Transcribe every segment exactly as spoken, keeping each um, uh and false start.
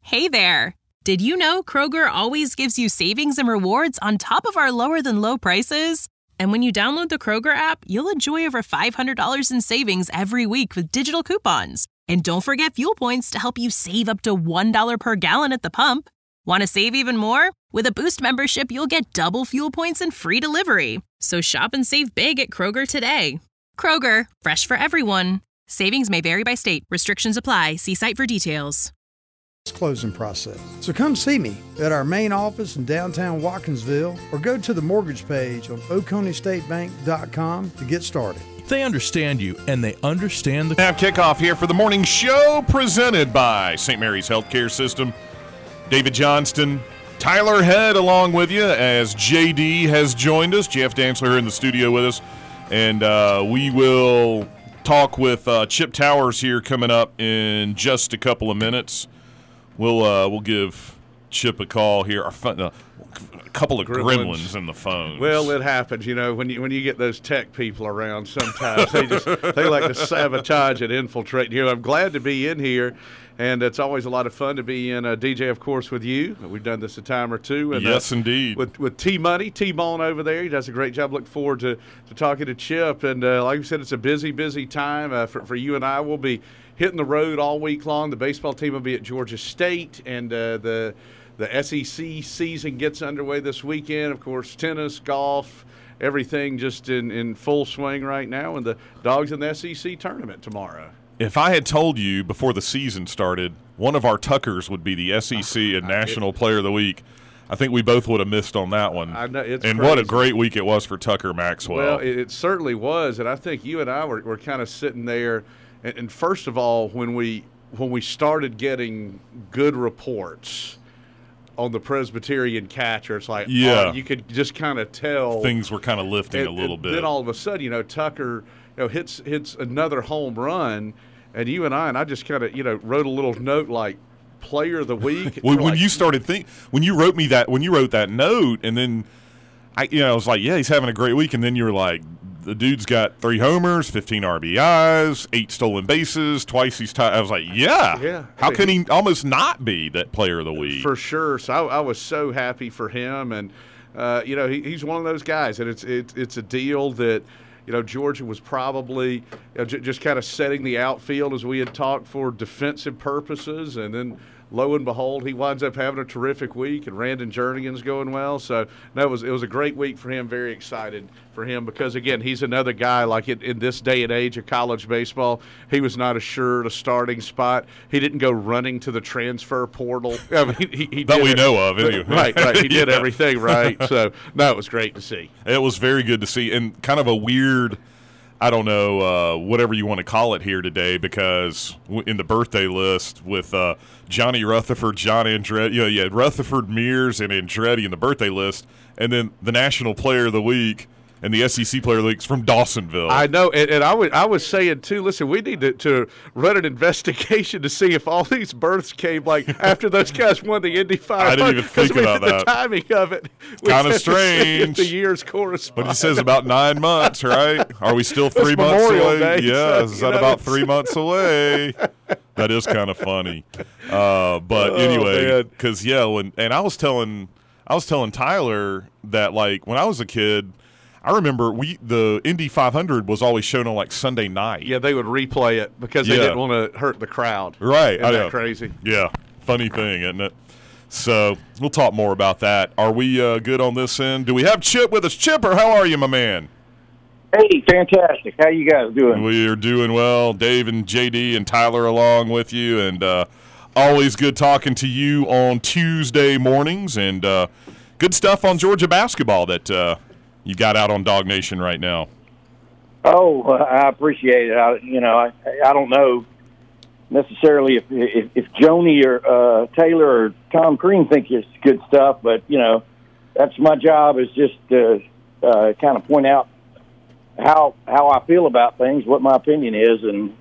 Hey there! Did you know Kroger always gives you savings and rewards on top of our lower-than-low prices? And when you download the Kroger app, you'll enjoy over five hundred dollars in savings every week with digital coupons. And don't forget fuel points to help you save up to one dollar per gallon at the pump. Want to save even more? With a Boost membership, you'll get double fuel points and free delivery. So shop and save big at Kroger today. Kroger, fresh for everyone. Savings may vary by state. Restrictions apply. See site for details. Closing process. So come see me at our main office in downtown Watkinsville or go to the mortgage page on oconee state bank dot com to get started. They understand you, and they understand the... Have kickoff here for the morning show presented by Saint Mary's Healthcare System. David Johnston, Tyler Head along with you as J D has joined us. Jeff Dantzler in the studio with us. And uh, we will talk with uh, Chip Towers here coming up in just a couple of minutes. We'll uh, we'll give Chip a call here. Our fun, uh, a couple of gremlins. gremlins in the phone. Well, it happens, you know, when you when you get those tech people around. Sometimes they just they like to sabotage and infiltrate. You know, I'm glad to be in here, and it's always a lot of fun to be in. Uh, D J, of course, with you. We've done this a time or two. And, yes, uh, indeed. With with T Money, T Bone over there, he does a great job. Look forward to, to talking to Chip. And uh, like you said, it's a busy, busy time uh, for for you and I. We'll be hitting the road all week long. The baseball team will be at Georgia State, and uh, the the S E C season gets underway this weekend. Of course, tennis, golf, everything just in, in full swing right now, and the Dogs in the S E C tournament tomorrow. If I had told you before the season started one of our Tuckers would be the S E C and National Player of the Week, I think we both would have missed on that one. I know, it's and crazy. What a great week it was for Tucker Maxwell. Well, it, it certainly was, and I think you and I were, were kind of sitting there. And, and first of all, when we when we started getting good reports on the Presbyterian catcher, it's like, yeah, oh, you could just kind of tell things were kind of lifting and, a little and bit. Then all of a sudden, you know, Tucker, you know, hits hits another home run, and you and I, and I just kind of, you know, wrote a little note like, Player of the Week. when when like, you started think when you wrote me that when you wrote that note, and then I, you know, I was like, yeah, he's having a great week, and then you were like, the dude's got three homers, fifteen R B Is, eight stolen bases, twice he's tied. I was like, yeah, yeah. How can he almost not be that Player of the Week? For sure. So I, I was so happy for him, and uh, you know, he, he's one of those guys, and it's it, it's a deal that. You know, Georgia was probably you know, j- just kind of setting the outfield as we had talked for defensive purposes, and then lo and behold, he winds up having a terrific week, and Randon Jernigan's going well. So, no, it was it was a great week for him. Very excited for him because, again, he's another guy like in, in this day and age of college baseball. He was not assured a starting spot. He didn't go running to the transfer portal. I mean, he, he that did we it, know of, anyway. Right, right. He did yeah. everything right. So, no, it was great to see. It was very good to see, and kind of a weird, I don't know, uh, whatever you want to call it here today, because in the birthday list with uh, Johnny Rutherford, John Andretti, you know, you had Rutherford, Mears, and Andretti in the birthday list, and then the National Player of the Week and the S E C Player of the Week is from Dawsonville. I know, and, and I, was, I was saying, too, listen, we need to, to run an investigation to see if all these births came, like, after those guys won the Indy five hundred. I didn't even think I mean, about the that. The timing of it. Kind of strange. The years correspond. But he says about nine months, right? Are we still three it's months Memorial away? Day, Yeah, so, is that know, about three months away? That is kind of funny. Uh, but oh, anyway, because, yeah, when, and I was telling I was telling Tyler that, like, when I was a kid, I remember we the Indy five hundred was always shown on, like, Sunday night. Yeah, they would replay it because they yeah. didn't want to hurt the crowd. Right. Isn't I that know. crazy? Yeah. Funny thing, isn't it? So we'll talk more about that. Are we uh, good on this end? Do we have Chip with us? Chipper, how are you, my man? Hey, fantastic. How you guys doing? We are doing well. Dave and J D and Tyler along with you, and uh, always good talking to you on Tuesday mornings, and uh, good stuff on Georgia basketball that uh, you got out on Dog Nation right now. Oh, uh, I appreciate it. I, you know, I, I don't know necessarily if if, if Joni or uh, Taylor or Tom Crean think it's good stuff, but, you know, that's my job is just to uh, kind of point out how how I feel about things, what my opinion is, and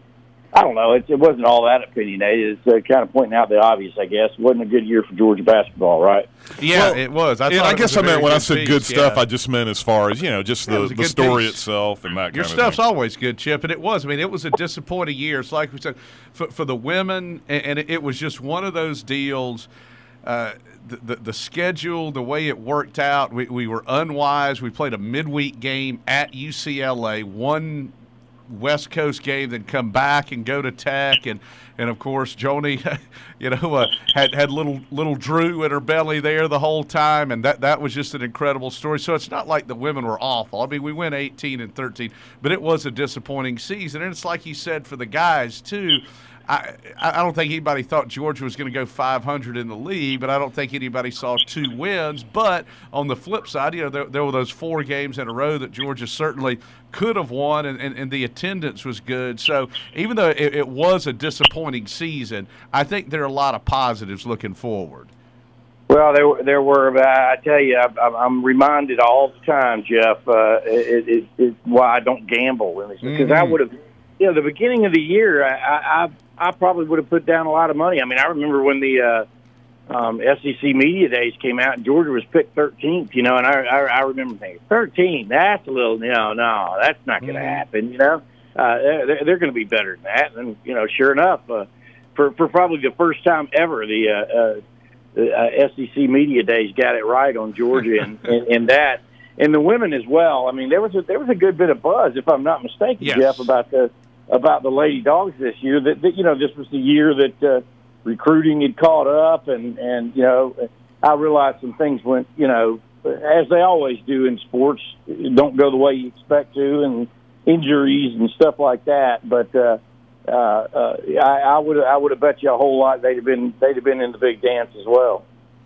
I don't know. It, it wasn't all that opinionated. It's uh, kind of pointing out the obvious, I guess. It wasn't a good year for Georgia basketball, right? Yeah, well, it was. I, and I guess I meant when I said piece, good stuff, yeah. I just meant as far as, you know, just Yeah, the, the story piece. itself and that Your kind stuff's of thing. always good, Chip, and it was. I mean, it was a disappointing year. It's like we said, for, for the women, and, and it, it was just one of those deals. Uh, the, the the schedule, the way it worked out, we, we were unwise. We played a midweek game at U C L A, one West Coast game, then come back and go to Tech, and and of course Joni, you know, uh, had had little little Drew in her belly there the whole time, and that that was just an incredible story. So it's not like the women were awful. I mean, we went eighteen and thirteen, but it was a disappointing season, and it's like you said for the guys too. I, I don't think anybody thought Georgia was going to go five hundred in the league, but I don't think anybody saw two wins. But on the flip side, you know, there, there were those four games in a row that Georgia certainly could have won, and, and, and the attendance was good. So even though it, it was a disappointing season, I think there are a lot of positives looking forward. Well, there were, there were. But I tell you, I, I'm reminded all the time, Jeff. Uh, it, it, it's why I don't gamble, because mm-hmm. I would have. You know, the beginning of the year, I, I I probably would have put down a lot of money. I mean, I remember when the uh, um, S E C Media Days came out and Georgia was picked thirteenth, you know, and I I, I remember thinking, thirteen, that's a little, you know, no, that's not going to mm-hmm. happen, you know. Uh, they're they're going to be better than that. And, you know, sure enough, uh, for, for probably the first time ever, the, uh, uh, the uh, S E C Media Days got it right on Georgia and, and, and that. And the women as well. I mean, there was a, there was a good bit of buzz, if I'm not mistaken, yes. Jeff, about the about the Lady Dogs this year. That, that you know, this was the year that uh, recruiting had caught up, and and you know, I realized some things went, you know, as they always do in sports, don't go the way you expect to, and injuries and stuff like that. But uh, uh, uh, I, I would I would have bet you a whole lot they'd have been they'd have been in the big dance as well.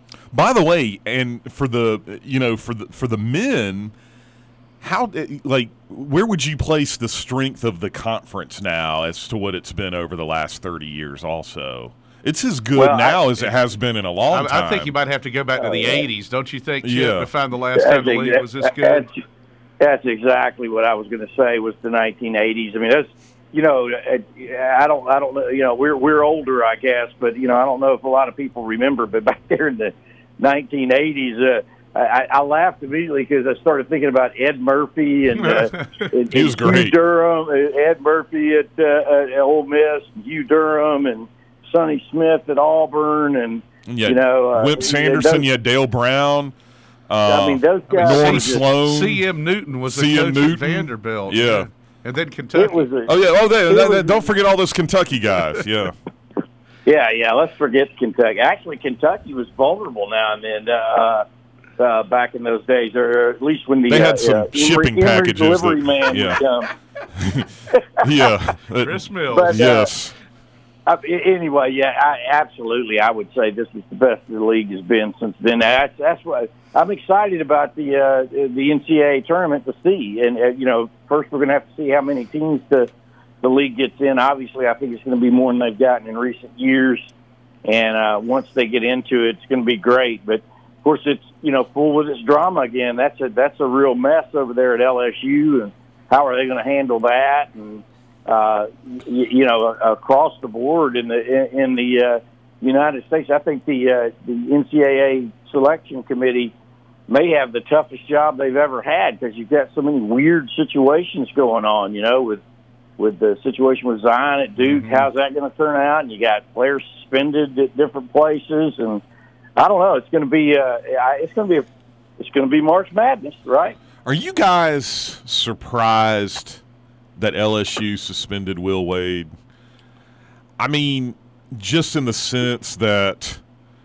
By the way, and for the you know for the for the men, how like where would you place the strength of the conference now as to what it's been over the last thirty years? Also, it's as good well, now I, as it has been in a long I, time. I think you might have to go back to the uh, eighties, don't you think, Chip, yeah. to find the last time the league was this good? That's, that's exactly what I was going to say. Was the nineteen eighties? I mean, that's. You know, I don't, I don't know. You know, we're we're older, I guess, but you know, I don't know if a lot of people remember. But back there in the nineteen eighties, uh, I, I laughed immediately because I started thinking about Ed Murphy and, uh, and he was Hugh great. Durham, Ed Murphy at, uh, at Ole Miss, Hugh Durham, and Sonny Smith at Auburn, and yeah, you know, uh, Wimp Sanderson, those, you had Dale Brown. Uh, I mean, those guys. Norm just, Sloan. C M Newton was the C M coach Newton. at Vanderbilt. Yeah. yeah. And then Kentucky. It was a, Oh yeah, oh they, it they, was, they, don't forget all those Kentucky guys. Yeah, Yeah, yeah. Let's forget Kentucky. Actually, Kentucky was vulnerable now and then uh, uh, back in those days, or at least when the they had uh, some uh, shipping Emory, packages. Emory delivery that, man yeah, would come. yeah. Chris Mills. But, uh, yes. Uh, anyway, yeah, I, absolutely. I would say this is the best the league has been since then. That's that's what I'm excited about the uh, the N C double A tournament to see. And uh, you know, first we're going to have to see how many teams the the league gets in. Obviously, I think it's going to be more than they've gotten in recent years. And uh, once they get into it, it's going to be great. But of course, it's you know full with its drama again. That's a that's a real mess over there at L S U. And how are they going to handle that? And Uh, you, you know, across the board in the in, in the uh, United States, I think the uh, the N C double A selection committee may have the toughest job they've ever had because you've got so many weird situations going on. You know, with with the situation with Zion at Duke, mm-hmm. how's that going to turn out? And you got players suspended at different places, and I don't know. It's going to be uh, it's going to be a, it's going to be March Madness, right? Are you guys surprised that L S U suspended Will Wade? I mean, just in the sense that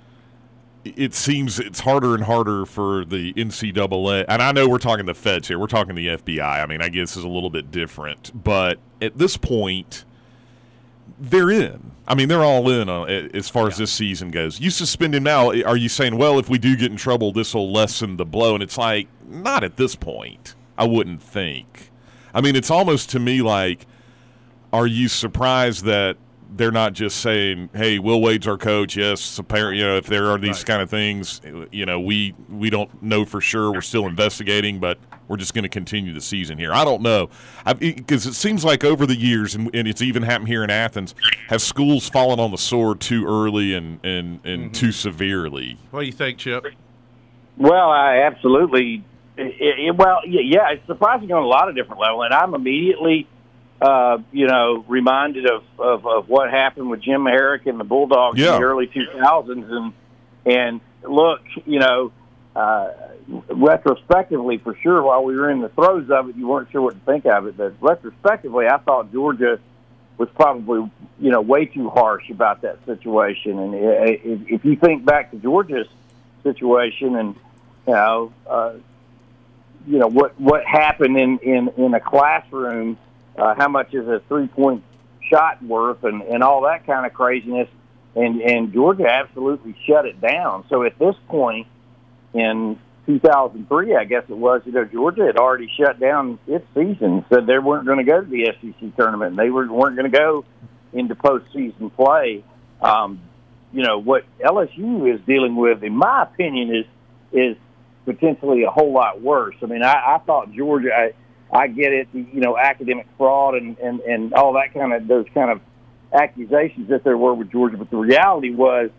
it seems it's harder and harder for the N C double A. And I know we're talking the feds here. We're talking the F B I. I mean, I guess it's a little bit different. But at this point, they're in. I mean, they're all in on, as far as this season goes. You suspend him now. Are you saying, well, if we do get in trouble, this will lessen the blow? And it's like, not at this point, I wouldn't think. I mean, it's almost to me like, are you surprised that they're not just saying, "Hey, Will Wade's our coach." Yes, apparently, you know, if there are these Right. kind of things, you know, we we don't know for sure. We're still investigating, but we're just going to continue the season here. I don't know, because it seems like over the years, and, and it's even happened here in Athens, have schools fallen on the sword too early and and, and Mm-hmm. too severely? What do you think, Chip? Well, I absolutely. It, it, well, yeah, yeah, it's surprising on a lot of different levels, and I'm immediately, uh, you know, reminded of, of, of what happened with Jim Herrick and the Bulldogs Yeah. in the early two thousands, and and look, you know, uh, retrospectively, for sure, while we were in the throes of it, you weren't sure what to think of it, but retrospectively, I thought Georgia was probably, you know, way too harsh about that situation, and if, if you think back to Georgia's situation, and you know. Uh, you know, what, what happened in, in, in a classroom, uh, how much is a three-point shot worth, and, and all that kind of craziness, and, and Georgia absolutely shut it down. So at this point in two thousand three, I guess it was, you know, Georgia had already shut down its season, said they weren't going to go to the S E C tournament, and they were, weren't going to go into postseason play. Um, you know, what L S U is dealing with, in my opinion, is is potentially a whole lot worse. I mean, I, I thought Georgia, I, I get it, you know, academic fraud and, and, and all that kind of, those kind of accusations that there were with Georgia, but the reality was,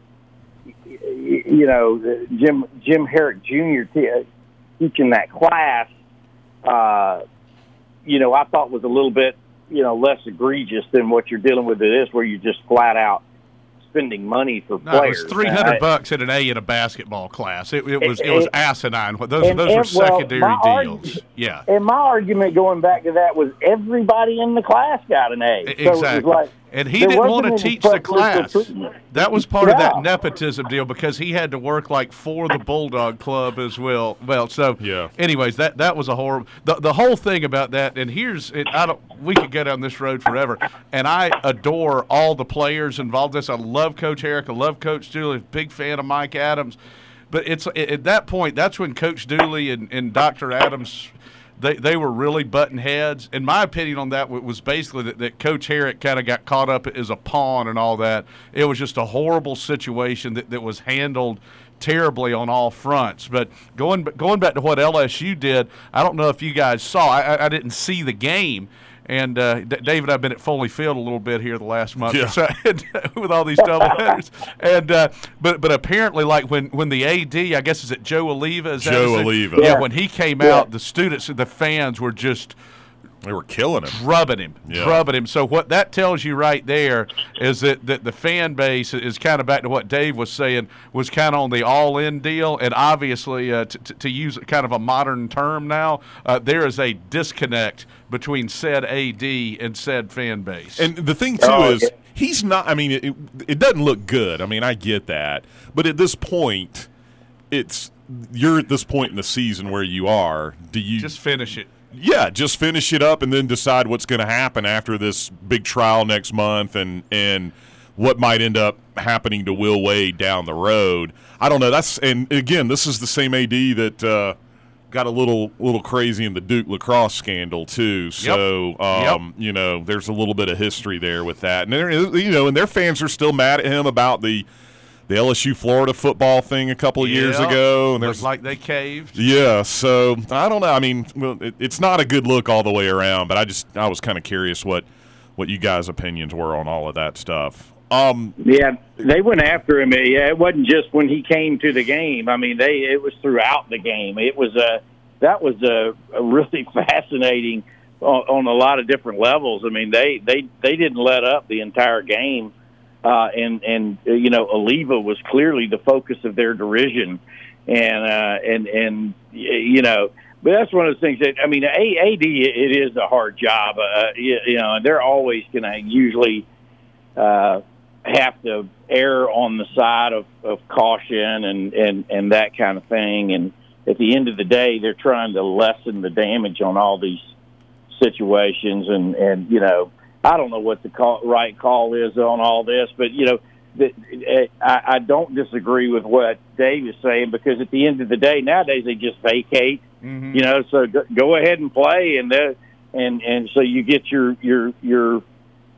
you know, Jim Jim Herrick Junior T- teaching that class, uh, you know, I thought was a little bit, you know, less egregious than what you're dealing with it is, where you just flat out spending money for No, players. it was three hundred I- bucks in an A in a basketball class. It, it was And- it was and- asinine. Those and- those and, were well, secondary my deals. argu- Yeah, And my argument going back to that was everybody in the class got an A. So it was exactly. like, And he there didn't wasn't want to any teach the preferential class. treatment. That was part of that Yeah. nepotism deal, because he had to work like for the Bulldog Club as well. Well, so Yeah. anyways, that that was a horrible. The the whole thing about that, and here's it. I don't. We could go down this road forever, and I adore all the players involved in this. I love Coach Herrick. I love Coach Dooley. Big fan of Mike Adams. But it's at that point, that's when Coach Dooley and, and Doctor Adams, they, they were really butting heads. And my opinion on that was basically that, that Coach Herrick kind of got caught up as a pawn and all that. It was just a horrible situation that, that was handled terribly on all fronts. But going going back to what L S U did, I don't know if you guys saw. I, I didn't see the game. And uh, D- David, I've been at Foley Field a little bit here the last month Yeah. or so, and, with all these doubleheaders. And uh, but but apparently, like when, when the A D, I guess is it Joe Oliva? Is that Joe his name? Oliva. Yeah, Yeah. when he came Yeah. out, the students, the fans were just They were killing him. drubbing him, Yeah. drubbing him. So what that tells you right there is that, that the fan base is kind of back to what Dave was saying, was kind of on the all-in deal. And obviously, uh, t- t- to use kind of a modern term now, uh, there is a disconnect between said A D and said fan base. And the thing, too, Oh, is yeah. he's not – I mean, it, it doesn't look good. I mean, I get that. But at this point, it's – you're at this point in the season where you are. Do you – just finish it. Yeah, just finish it up and then decide what's going to happen after this big trial next month and and what might end up happening to Will Wade down the road. I don't know. That's and again, this is the same A D that uh, got a little little crazy in the Duke lacrosse scandal too. So um, you know, there's a little bit of history there with that. And there is, you know, and their fans are still mad at him about the the L S U Florida football thing a couple of years Yeah. ago. And Looks there's like they caved. yeah, so I don't know. I mean, well, it, it's not a good look all the way around, but I just I was kind of curious what what you guys' opinions were on all of that stuff. Um, Yeah, they went after him. Yeah, it wasn't just when he came to the game. I mean, they it was throughout the game. It was a that was a, a really fascinating on, on a lot of different levels. I mean, they they they didn't let up the entire game, uh, and and uh, you know, Oliva was clearly the focus of their derision, and uh, and and you know. But that's one of those things that, I mean, A D, it is a hard job. Uh, you, you know, and they're always going to usually uh, have to err on the side of, of caution and, and, and that kind of thing. And at the end of the day, they're trying to lessen the damage on all these situations. And, and you know, I don't know what the call, right call is on all this, but, you know, that I, I don't disagree with what Dave is saying, because at the end of the day, nowadays they just vacate. Mm-hmm. You know, so go, go ahead and play, and the, and and so you get your your your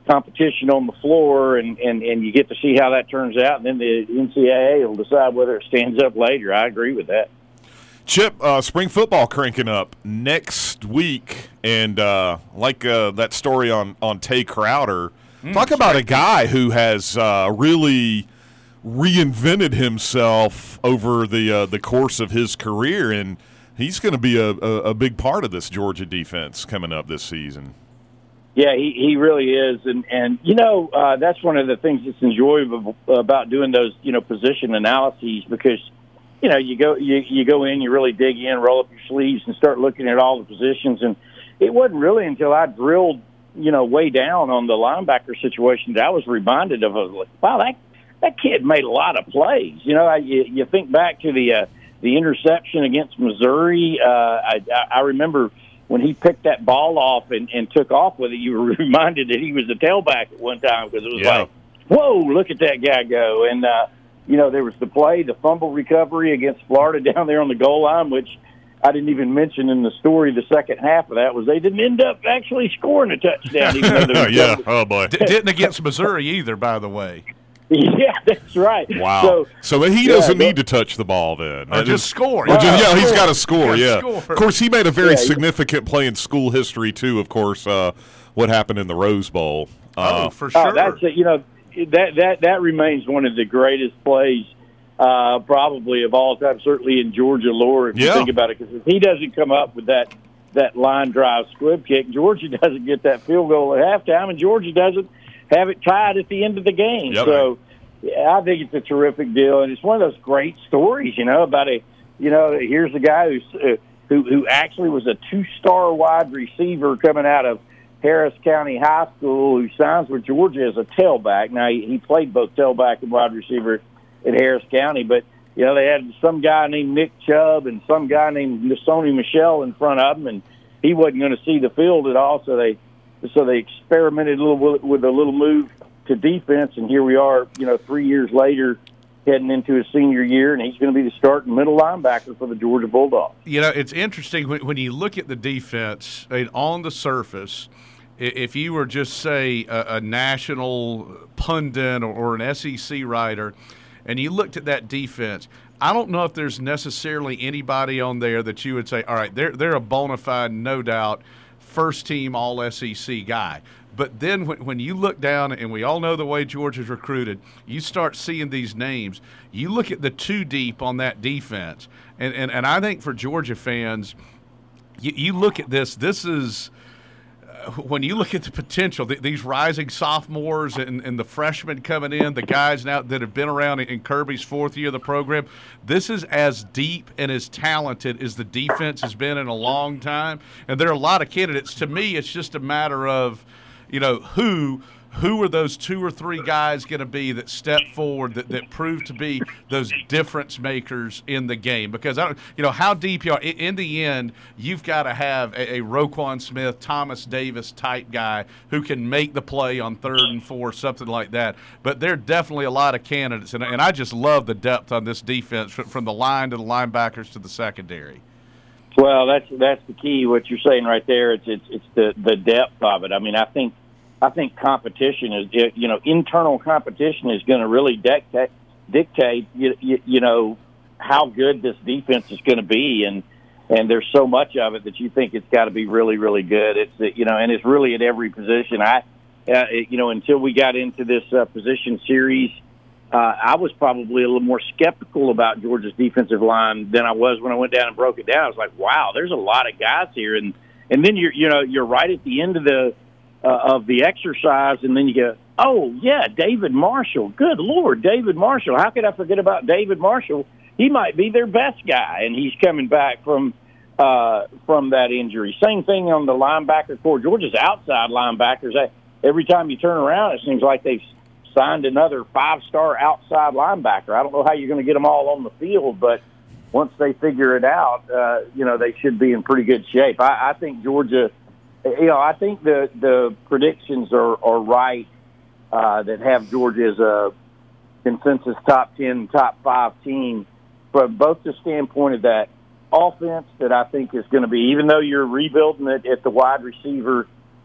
competition on the floor, and, and, and you get to see how that turns out, and then the N C double A will decide whether it stands up later. I agree with that. Chip, uh, spring football cranking up next week, and uh, like uh, that story on, on Tay Crowder, mm, talk about a guy who has uh, really reinvented himself over the uh, the course of his career, and he's going to be a, a, a big part of this Georgia defense coming up this season. Yeah, he, he really is, and and you know uh, that's one of the things that's enjoyable about doing those you know position analyses, because you know you go you, you go in, you really dig in, roll up your sleeves, and start looking at all the positions. And it wasn't really until I drilled you know way down on the linebacker situation that I was reminded of, like, wow, that that kid made a lot of plays. You know, I, you, you think back to the uh, the interception against Missouri. Uh, I, I remember when he picked that ball off and, and took off with it, you were reminded that he was the tailback at one time, because it was yeah. like, whoa, look at that guy go. And, uh, you know, there was the play, the fumble recovery against Florida down there on the goal line, which I didn't even mention in the story. The second half of that was they didn't end up actually scoring a touchdown. Even though there was yeah, oh boy. D- didn't against Missouri either, by the way. Yeah, that's right. Wow. So, so he yeah, doesn't but, need to touch the ball then. Or just score. Or just, yeah, score. he's got to score, yeah. Score. Of course, he made a very yeah, significant play in school history, too, of course, uh, what happened in the Rose Bowl. Uh, oh, for sure. Oh, that's it. You know, that, that, that remains one of the greatest plays uh, probably of all time, certainly in Georgia lore, if yeah. you think about it, because if he doesn't come up with that, that line drive squib kick, Georgia doesn't get that field goal at halftime, and Georgia doesn't have it tied at the end of the game. Yep. So, yeah, I think it's a terrific deal, and it's one of those great stories, you know, about a, you know, here's a guy who's, uh, who who actually was a two-star wide receiver coming out of Harris County High School, who signs with Georgia as a tailback. Now, he, he played both tailback and wide receiver at Harris County, but, you know, they had some guy named Nick Chubb and some guy named Sony Michelle in front of him, and he wasn't going to see the field at all, so they so they experimented a little with, with a little move to defense, and here we are, you know, three years later, heading into his senior year, and he's going to be the starting middle linebacker for the Georgia Bulldogs. You know, it's interesting when, when you look at the defense, I mean, on the surface, if you were just, say, a, a national pundit or, or an S E C writer, and you looked at that defense, I don't know if there's necessarily anybody on there that you would say, all right, they're, they're a bona fide, no doubt, first-team all S E C guy. But then when, when you look down, and we all know the way Georgia's recruited, you start seeing these names. You look at the two deep on that defense, and, and, and I think for Georgia fans, you, you look at this, this is uh, – when you look at the potential, th- these rising sophomores and, and the freshmen coming in, the guys now that have been around in, in Kirby's fourth year of the program, this is as deep and as talented as the defense has been in a long time. And there are a lot of candidates. To me, it's just a matter of – you know, who who are those two or three guys going to be that step forward that, that prove to be those difference makers in the game? Because, I don't, you know, how deep you are. In, in the end, you've got to have a, a Roquan Smith, Thomas Davis type guy who can make the play on third and four, something like that. But there are definitely a lot of candidates, and, and I just love the depth on this defense from, from the line to the linebackers to the secondary. Well, that's that's the key. What you're saying right there, it's it's, it's the, the depth of it. I mean, I think I think competition is, you know, internal competition is going to really dictate dictate you, you, you know how good this defense is going to be, and and there's so much of it that you think it's got to be really really good. It's you know, and it's really at every position. I uh, you know until we got into this uh, position series. Uh, I was probably a little more skeptical about Georgia's defensive line than I was when I went down and broke it down. I was like, "Wow, there's a lot of guys here," and and then you're you know you're right at the end of the uh, of the exercise, and then you go, "Oh yeah, David Marshall. Good Lord, David Marshall. How could I forget about David Marshall? He might be their best guy, and he's coming back from uh, from that injury." Same thing on the linebacker core. Georgia's outside linebackers. Every time you turn around, it seems like they've signed another five-star outside linebacker. I don't know how you're going to get them all on the field, but once they figure it out, uh, you know, they should be in pretty good shape. I, I think Georgia, you know, I think the, the predictions are, are right uh, that have Georgia as a consensus top ten, top five team, from both the standpoint of that offense that I think is going to be, even though you're rebuilding it at the wide receiver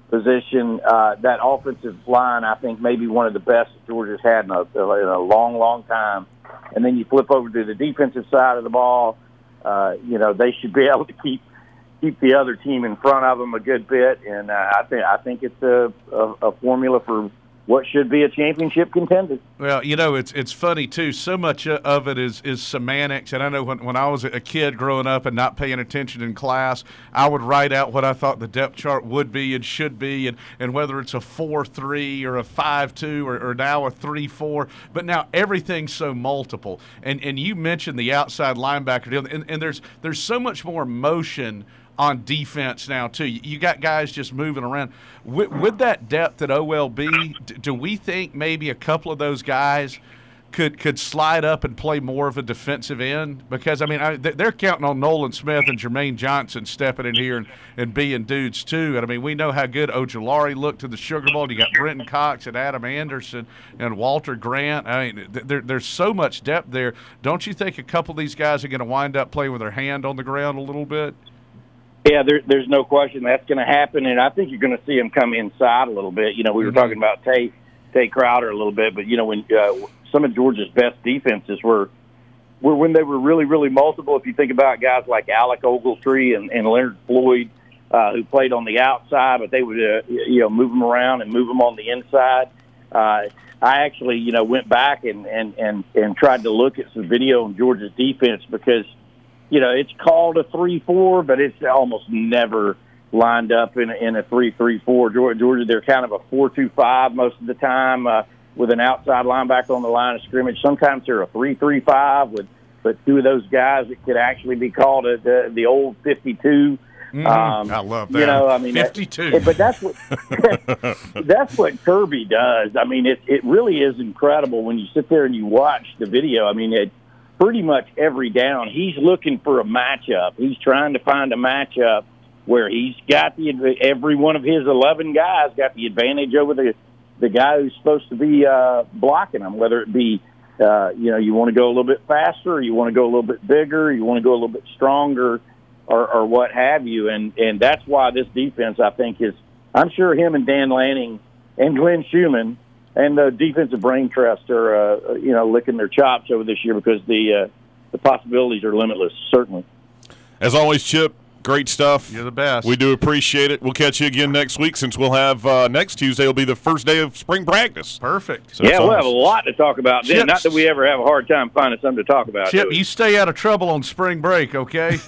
position. Uh, that offensive line, I think, may be one of the best that Georgia's had in a, in a long, long time. And then you flip over to the defensive side of the ball. Uh, you know, they should be able to keep keep the other team in front of them a good bit. And uh, I think I think it's a, a, a formula for what should be a championship contender. Well, you know, it's it's funny, too. So much of it is, is semantics. And I know when, when I was a kid growing up and not paying attention in class, I would write out what I thought the depth chart would be and should be, and, and whether it's a four three or a five two or, or now a three four. But now everything's so multiple. And and you mentioned the outside linebacker deal, and, and there's there's so much more motion on defense now, too. You got guys just moving around. With, with that depth at O L B, do we think maybe a couple of those guys could could slide up and play more of a defensive end? Because, I mean, I, they're counting on Nolan Smith and Jermaine Johnson stepping in here and, and being dudes, too. And, I mean, we know how good Ojulari looked to the Sugar Bowl. You got Brenton Cox and Adam Anderson and Walter Grant. I mean, there, there's so much depth there. Don't you think a couple of these guys are going to wind up playing with their hand on the ground a little bit? Yeah, there, there's no question that's going to happen, and I think you're going to see him come inside a little bit. You know, we were mm-hmm. talking about Tate, Tate Crowder a little bit, but, you know, when uh, some of Georgia's best defenses were were when they were really, really multiple. If you think about guys like Alec Ogletree and, and Leonard Floyd, uh, who played on the outside, but they would, uh, you know, move them around and move them on the inside. Uh, I actually, you know, went back and, and, and, and tried to look at some video on Georgia's defense because – you know, it's called a three four, but it's almost never lined up in a, in a three three four. Georgia, they're kind of a four two five most of the time uh, with an outside linebacker on the line of scrimmage. Sometimes they're a three three five with but two of those guys that could actually be called a, the, the old fifty-two. Mm, um, I love that. You know, I mean, fifty-two. That, but that's what that's what Kirby does. I mean, it it really is incredible when you sit there and you watch the video. I mean, it. Pretty much every down, he's looking for a matchup. He's trying to find a matchup where he's got the every one of his eleven guys got the advantage over the the guy who's supposed to be uh, blocking him. Whether it be uh, you know you want to go a little bit faster, or you want to go a little bit bigger, you want to go a little bit stronger, or, or what have you. And and that's why this defense, I think, is. I'm sure him and Dan Lanning and Glenn Schumann and the defensive brain trust are, uh, you know, licking their chops over this year because the uh, the possibilities are limitless, certainly. As always, Chip, great stuff. You're the best. We do appreciate it. We'll catch you again next week since we'll have uh, next Tuesday will be the first day of spring practice. Perfect. So yeah, we'll have a lot to talk about then. Not that we ever have a hard time finding something to talk about. Chip, you stay out of trouble on spring break, okay?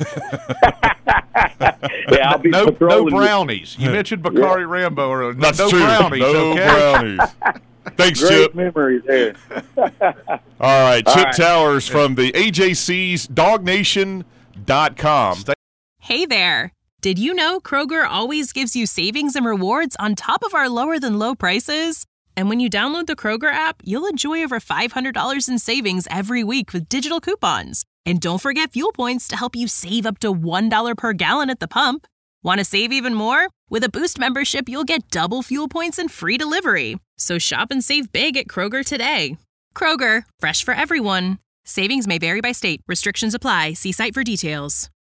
Yeah, I'll be no, no brownies. You. You mentioned Bakari yeah. Rambo. Or, That's no true. brownies, no okay? brownies. Thanks, Great Chip. memories there. All right, Chip All right. Towers from the A J C's dog nation dot com. Hey there. Did you know Kroger always gives you savings and rewards on top of our lower-than-low prices? And when you download the Kroger app, you'll enjoy over five hundred dollars in savings every week with digital coupons. And don't forget fuel points to help you save up to one dollar per gallon at the pump. Want to save even more? With a Boost membership, you'll get double fuel points and free delivery. So shop and save big at Kroger today. Kroger, fresh for everyone. Savings may vary by state. Restrictions apply. See site for details.